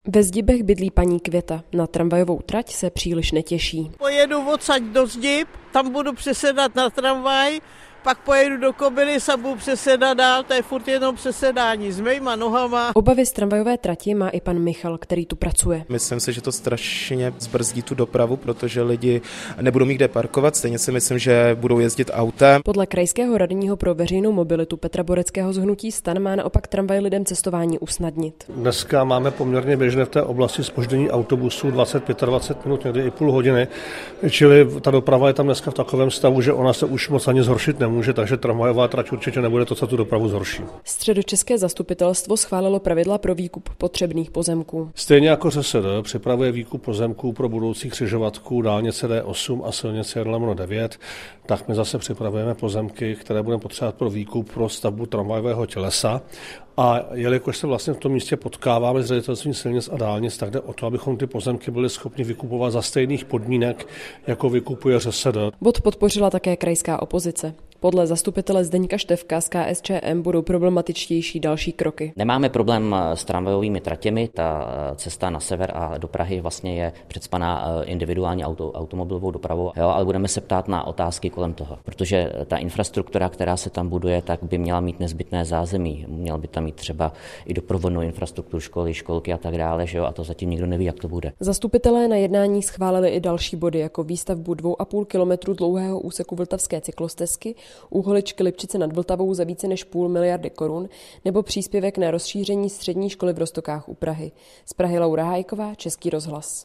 Ve Zdibech bydlí paní Květa. Na tramvajovou trať se příliš netěší. Pojedu odsaď do Zdib, tam budu přesedat na tramvaj, pak pojedu do Kobylis a budu přesedat dál, to je furt jenom přesedání s mýma nohama. Obavy z tramvajové trati má i pan Michal, který tu pracuje. Myslím si, že to strašně zbrzdí tu dopravu, protože lidi nebudou mít kde parkovat, stejně si myslím, že budou jezdit autem. Podle krajského radního pro veřejnou mobilitu Petra Boreckého z hnutí STAN má naopak tramvaj lidem cestování usnadnit. Dneska máme poměrně běžné v té oblasti zpoždění autobusů 20-25 minut, někdy i půl hodiny, čili ta doprava je tam dneska v takovém stavu, že ona se už moc ani zhoršit nemůže, takže tramvajová trať určitě nebude to, co tu dopravu zhorší. Středočeské zastupitelstvo schválilo pravidla pro výkup potřebných pozemků. Stejně jako ŘSD připravuje výkup pozemků pro budoucí křižovatku dálnice D8 a silnice 1/9, tak my zase připravujeme pozemky, které budeme potřebovat pro výkup pro stavbu tramvajového tělesa. A jelikož se vlastně v tom místě potkáváme s ředitelstvím silnic a dálnic, tak jde o to, abychom ty pozemky byli schopni vykupovat za stejných podmínek, jako vykupuje ŘSD. Bod podpořila také krajská opozice. Podle zastupitele Zdeňka Števka z KSČM budou problematičtější další kroky. Nemáme problém s tramvajovými tratěmi, ta cesta na sever a do Prahy vlastně je předspaná individuální automobilovou dopravou, ale budeme se ptát na otázky kolem toho, protože ta infrastruktura, která se tam buduje, tak by měla mít nezbytné zázemí, měl by tam mít třeba i doprovodnou infrastrukturu, školy, školky a tak dále, a to zatím nikdo neví, jak to bude. Zastupitelé na jednání schválili i další body, jako výstavbu 2,5 kilometru dlouhého úseku vltavské cyklostezky, úholičky Lipčice nad Vltavou za více než 0,5 miliardy korun nebo příspěvek na rozšíření střední školy v Roztokách u Prahy. Z Prahy Laura Hájková, Český rozhlas.